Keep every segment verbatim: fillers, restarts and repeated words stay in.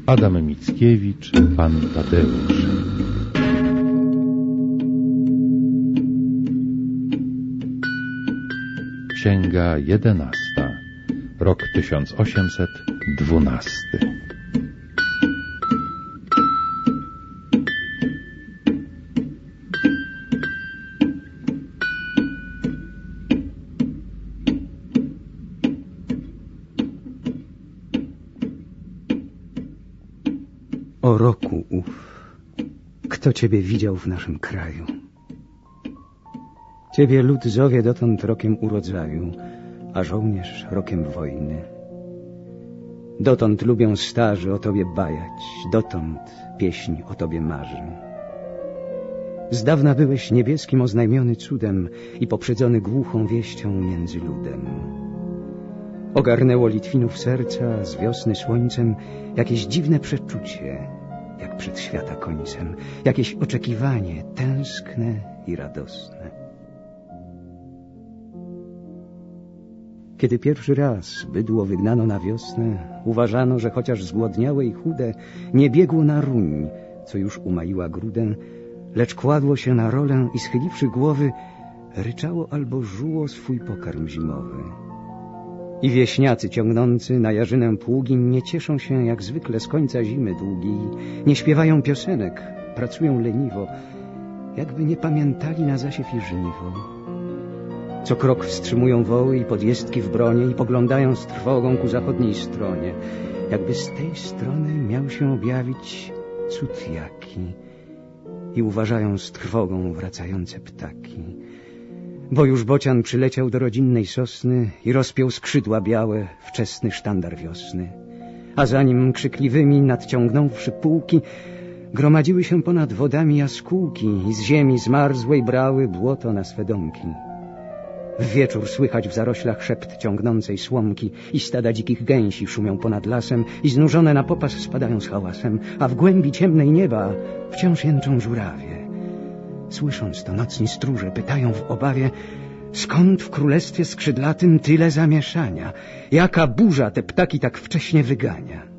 Adam Mickiewicz, Pan Tadeusz. Księga jedenasta. Rok tysiąc osiemset dwunasty. O roku ów, kto ciebie widział w naszym kraju? Ciebie lud zowie dotąd rokiem urodzaju, a żołnierz rokiem wojny. Dotąd lubią starzy o tobie bajać, dotąd pieśń o tobie marzy. Z dawna byłeś niebieskim oznajmiony cudem i poprzedzony głuchą wieścią między ludem. Ogarnęło Litwinów serca z wiosny słońcem jakieś dziwne przeczucie, jak przed świata końcem, jakieś oczekiwanie tęskne i radosne. Kiedy pierwszy raz bydło wygnano na wiosnę, uważano, że chociaż zgłodniałe i chude nie biegło na ruń, co już umaiła grudę, lecz kładło się na rolę i schyliwszy głowy, ryczało albo żuło swój pokarm zimowy. I wieśniacy ciągnący na jarzynę pługi nie cieszą się jak zwykle z końca zimy długiej, nie śpiewają piosenek, pracują leniwo, jakby nie pamiętali na zasiew i żniwo. Co krok wstrzymują woły i podjezdki w bronie i poglądają z trwogą ku zachodniej stronie, jakby z tej strony miał się objawić cud jaki, i uważają z trwogą wracające ptaki. Bo już bocian przyleciał do rodzinnej sosny i rozpiął skrzydła białe wczesny sztandar wiosny. A za nim krzykliwymi nadciągnąwszy pułki, gromadziły się ponad wodami jaskółki i z ziemi zmarzłej brały błoto na swe domki. W wieczór słychać w zaroślach szept ciągnącej słomki i stada dzikich gęsi szumią ponad lasem i znużone na popas spadają z hałasem, a w głębi ciemnej nieba wciąż jęczą żurawie. Słysząc to, nocni stróże pytają w obawie, skąd w królestwie skrzydlatym tyle zamieszania? Jaka burza te ptaki tak wcześnie wygania?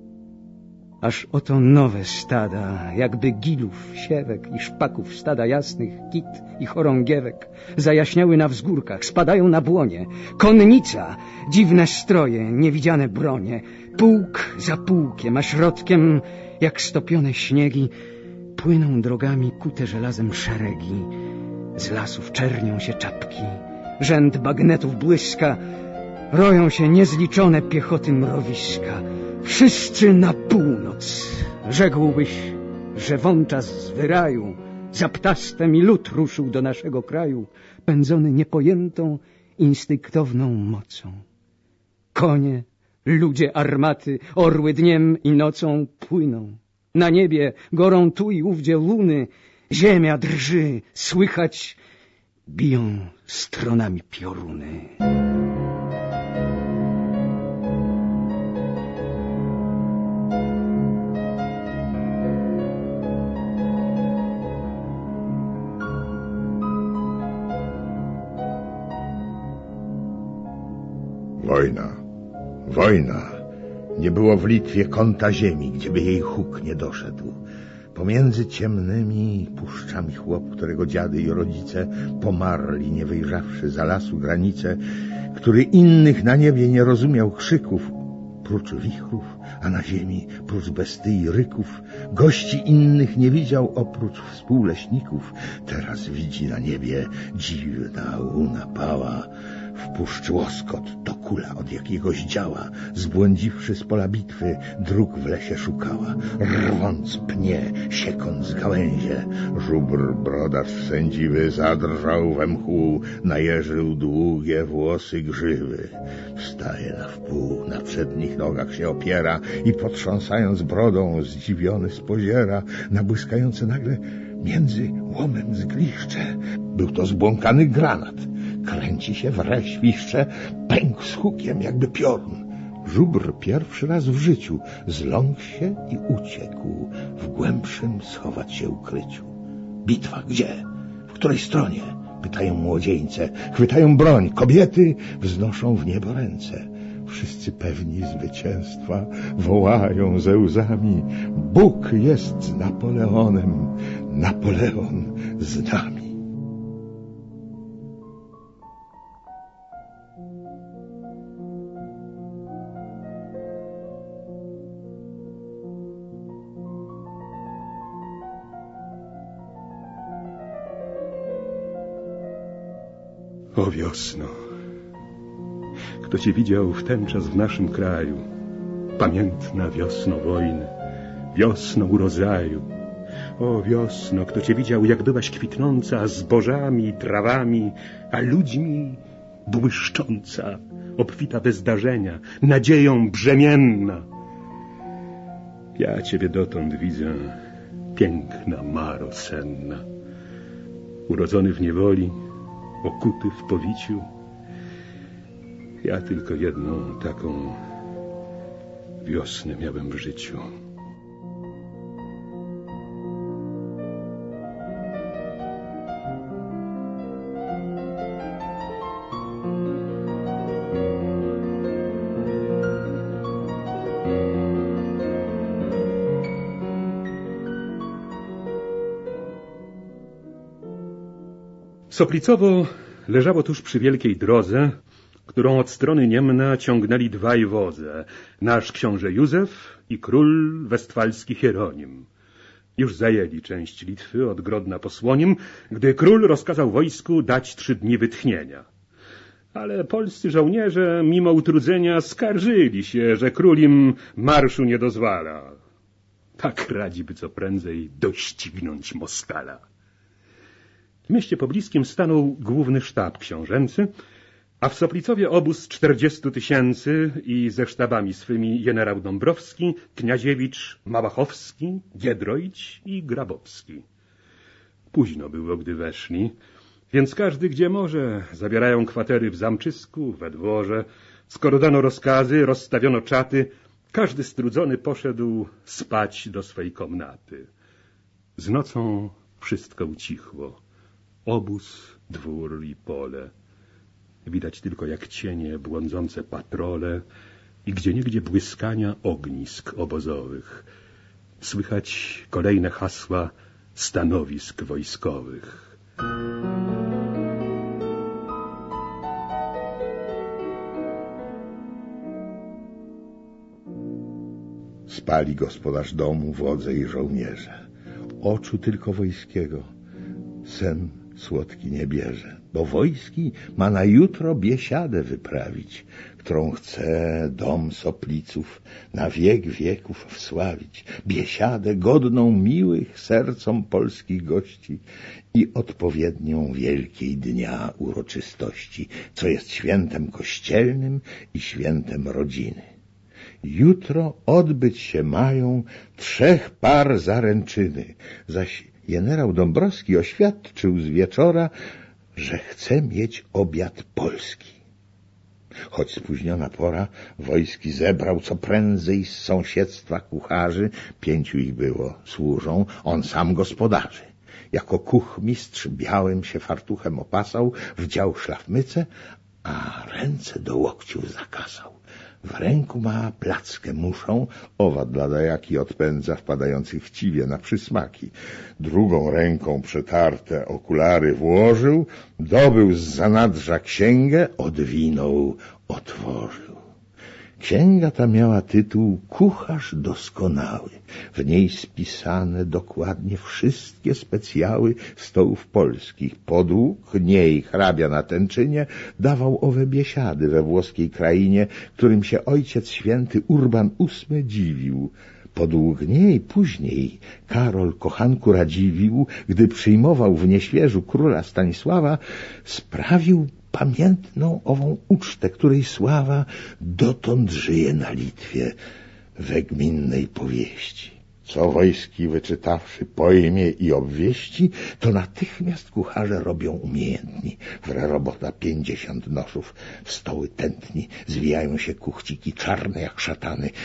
Aż oto nowe stada, jakby gilów, siewek i szpaków, stada jasnych, kit i chorągiewek, zajaśniały na wzgórkach, spadają na błonie. Konnica, dziwne stroje, niewidziane bronie, pułk za pułkiem, a środkiem, jak stopione śniegi, płyną drogami kute żelazem szeregi. Z lasów czernią się czapki, rzęd bagnetów błyska, roją się niezliczone piechoty mrowiska. Wszyscy na północ, rzekłbyś, że wączas z wyraju za ptastwem i lud ruszył do naszego kraju, pędzony niepojętą, instynktowną mocą. Konie, ludzie, armaty, orły dniem i nocą płyną. Na niebie gorą tu i ówdzie luny, ziemia drży, słychać biją stronami pioruny. Wojna, wojna. Nie było w Litwie kąta ziemi, gdzieby jej huk nie doszedł. Pomiędzy ciemnymi puszczami chłop, którego dziady i rodzice pomarli, nie wyjrzawszy za lasu granice, który innych na niebie nie rozumiał krzyków, prócz wichrów, a na ziemi prócz bestyi ryków, gości innych nie widział oprócz współleśników. Teraz widzi na niebie dziwna łuna pała, w puszczy łoskot to kula od jakiegoś działa, zbłądziwszy z pola bitwy, dróg w lesie szukała. Rwąc pnie, siekąc gałęzie, żubr brodacz sędziwy zadrżał we mchu, najeżył długie włosy grzywy. Wstaje na wpół, na przednich nogach się opiera i potrząsając brodą zdziwiony spoziera na błyskające nagle między łomem zgliszcze. Był to zbłąkany granat. Kręci się wre, świszcze, pękł z hukiem jakby piorun. Żubr pierwszy raz w życiu zląkł się i uciekł, w głębszym schować się ukryciu. Bitwa gdzie? W której stronie? Pytają młodzieńce, chwytają broń, kobiety wznoszą w niebo ręce. Wszyscy pewni zwycięstwa wołają ze łzami: Bóg jest z Napoleonem, Napoleon z nami. O wiosno, kto cię widział w ten czas w naszym kraju, pamiętna wiosno wojny, wiosno urodzaju. O wiosno, kto cię widział, jak byłaś kwitnąca, zbożami, trawami, a ludźmi błyszcząca, obfita bez darzenia, nadzieją brzemienna. Ja ciebie dotąd widzę, piękna Maro senna, urodzony w niewoli, okuty w powiciu. Ja tylko jedną taką wiosnę miałem w życiu. Soplicowo leżało tuż przy wielkiej drodze, którą od strony Niemna ciągnęli dwaj wodze, nasz książę Józef i król westfalski Hieronim. Już zajęli część Litwy od Grodna po Słonim, gdy król rozkazał wojsku dać trzy dni wytchnienia. Ale polscy żołnierze, mimo utrudzenia, skarżyli się, że król im marszu nie dozwala. Tak radzi by co prędzej doścignąć Moskala. W mieście pobliskim stanął główny sztab książęcy, a w Soplicowie obóz czterdziestu tysięcy i ze sztabami swymi generał Dąbrowski, Kniaziewicz, Małachowski, Giedroyć i Grabowski. Późno było, gdy weszli, więc każdy gdzie może zabierają kwatery w zamczysku, we dworze. Skoro dano rozkazy, rozstawiono czaty, każdy strudzony poszedł spać do swej komnaty. Z nocą wszystko ucichło. Obóz, dwór i pole. Widać tylko jak cienie błądzące patrole i gdzieniegdzie błyskania ognisk obozowych. Słychać kolejne hasła stanowisk wojskowych. Spali gospodarz domu, wodze i żołnierze. Oczu tylko wojskiego sen słodki nie bierze, bo wojski ma na jutro biesiadę wyprawić, którą chce dom Sopliców na wiek wieków wsławić. Biesiadę godną miłych sercom polskich gości i odpowiednią wielkiej dnia uroczystości, co jest świętem kościelnym i świętem rodziny. Jutro odbyć się mają trzech par zaręczyny, zaś generał Dąbrowski oświadczył z wieczora, że chce mieć obiad polski. Choć spóźniona pora, wojski zebrał co prędzej z sąsiedztwa kucharzy, pięciu ich było, służą, on sam gospodarzy. Jako kuchmistrz białym się fartuchem opasał, wdział szlafmycę, a ręce do łokciów zakasał. W ręku ma plackę muszą, owad dla dajaki odpędza wpadających chciwie na przysmaki. Drugą ręką przetarte okulary włożył, dobył z zanadrza księgę, odwinął, otworzył. Księga ta miała tytuł Kucharz doskonały. W niej spisane dokładnie wszystkie specjały stołów polskich. Podług niej hrabia na Tęczynie dawał owe biesiady we włoskiej krainie, którym się ojciec święty Urban ósmy dziwił. Podług niej później Karol kochanku Radziwiłł, gdy przyjmował w Nieświeżu króla Stanisława, sprawił pamiętną ową ucztę, której sława dotąd żyje na Litwie we gminnej powieści. Co wojski wyczytawszy pojmie i obwieści, to natychmiast kucharze robią umiejętni. Wre robota pięćdziesiąt noszów, w stoły tętni, zwijają się kuchciki czarne jak szatany.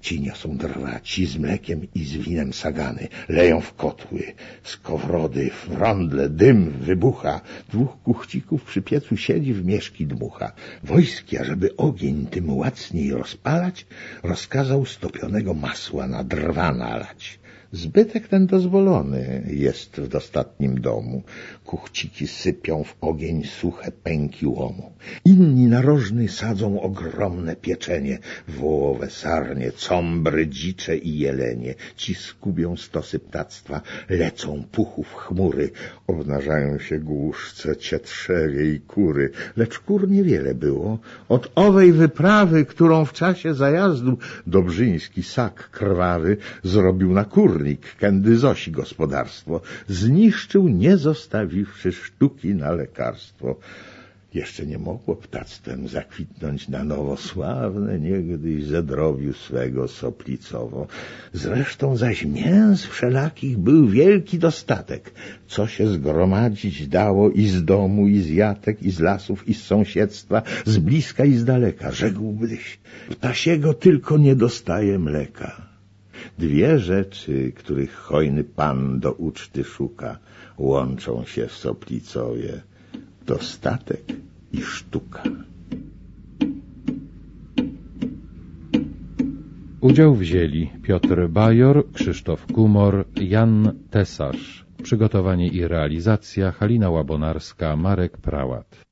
Ci niosą drwa, ci z mlekiem i z winem sagany, leją w kotły, skowrody, w rondle, dym wybucha. Dwóch kuchcików przy piecu siedzi, w mieszki dmucha. Wojski, ażeby ogień tym łacniej rozpalać, rozkazał stopionego masła na drwa nalać. Zbytek ten dozwolony jest w dostatnim domu. Kuchciki sypią w ogień suche pęki łomu. Inni narożny sadzą ogromne pieczenie, wołowe, sarnie, combry, dzicze i jelenie. Ci skubią stosy ptactwa, lecą puchów chmury. Obnażają się głuszce, cietrzewie i kury. Lecz kur niewiele było. Od owej wyprawy, którą w czasie zajazdu Dobrzyński sak krwawy zrobił na kur, kędy Zosi gospodarstwo, zniszczył, nie zostawiwszy sztuki na lekarstwo. Jeszcze nie mogło ptactwem zakwitnąć na nowo sławne niegdyś Zedrowiu swego Soplicowo. Zresztą zaś mięs wszelakich był wielki dostatek, co się zgromadzić dało i z domu, i z jatek, i z lasów, i z sąsiedztwa, z bliska i z daleka. Rzekłbyś, ptasiego tylko nie dostaje mleka. Dwie rzeczy, których hojny pan do uczty szuka, łączą się w Soplicowie: dostatek i sztuka. Udział wzięli Piotr Bajor, Krzysztof Kumor, Jan Tesarz. Przygotowanie i realizacja Halina Łabonarska, Marek Prałat.